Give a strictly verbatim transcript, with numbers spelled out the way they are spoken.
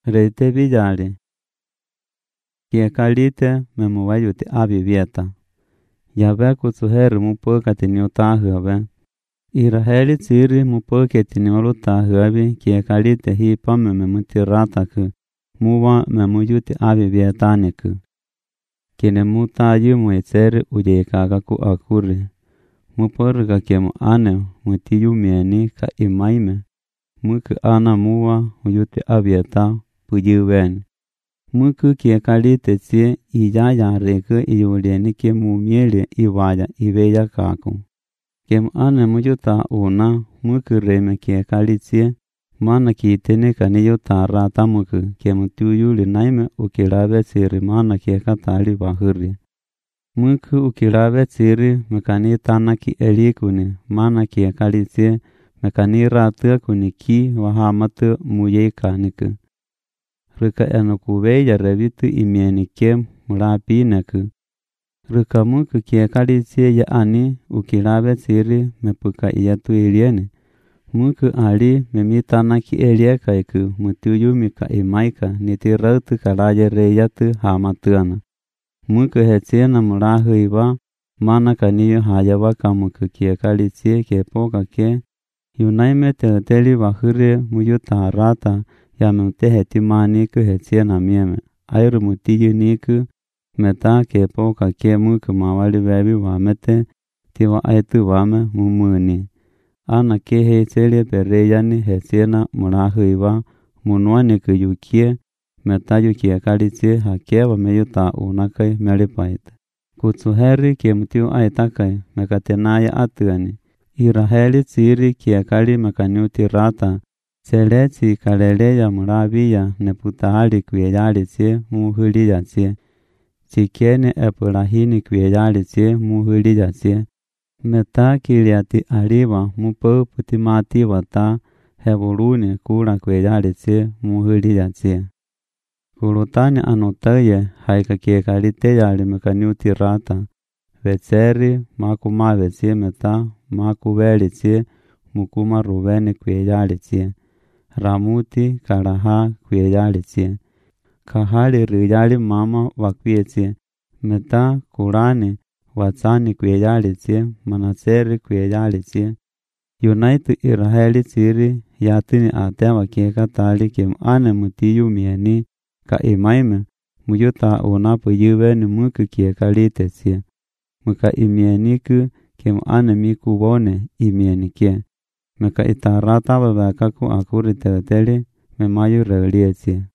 Reite villale. Kie kalite me muwayuti avivieta. Yabe kutsuheri mupoka tiniutahuabe. Iraheli tsiri mupoke tiniolutahuabi kie kalite hipame me mutirataku. Muwa me muyuti avivietaniku. Kine mutayu muetseri uyekaga ku akuri. Muporga kemu ane mutiyu mieni ka imaime. Muku ana muwa muyuti avieta puyuweni. Muku kie kalite tsie iyaya reku iyulieni ke mumiele iwaya ibeya kaku. Kem ane muyuta una muku reme kie kalitsie mana kitene kaniyuta rata muku kem tuyuli naime ukilabe siri mana kie katali bahuri. Muku ukilabe siri mekanitana ki elikuni mana kie kalitsie mekaniratu kuni ki wahamatu muyekaniku. Rika enukubeya revitu imieni kem mulapineku. Rika muku kie kalitsie ya ani ukilabe siri mepuka iyatu ilieni. Muku ali memitana ki eliekaiku mutuyumi ka imaika nitirautu kalaye reyatu hamatuana. Muku hetiena mulahu iba mana kaniyo hayawa kamuku kie kalitsie ke poka ke. Yunaime teleteli bahuri muyuta rata ya mute timaniku hetiena mieme. Airu mutiyu niku meta ke poka ke muku mawali bebi wamete tiwa aitu wame mumuni. Ana ke hetele pereyani hetiena mulahu iba munuaniku yukie meta yukie kalitsie hakewa meyuta unakai melipaita. Kutsuheri ke mutiu aitakai mekatenaya atuani. Iraheli tsiri kie kali mekaniuti rata. Seletsi kaleleya mulabiya neputahali kuyeyali tsie muhuliya tsie. Tsikene epulahini kuyeyali tsie muhuliya tsie. Meta kiliati aliwa mupau putimati wata hebuluni kula kuyeyali tsie muhuliya tsie. Kulutani anotaye haika kie kalite yali mekaniuti rata. Vetseri makumave tsie meta makubeli tsie mukuma rubeni kuyeyali tsie. Ramuti kalaha kuyeyali tsie. Kahali riyali mama wakuye tsie. Meta kulani watsani kuyeyali tsie. Manaseri kuyeyali tsie. Yunaitu iraheli tsiri yatini atewa kie katali kem ane mutiyu mieni ka imaime muyuta unapu yuweni muku kie kalite tsie. Muka imieniku kem ane miku wone imienike. Meka itarata babakaku akuri teleteli memayu reulie tsie.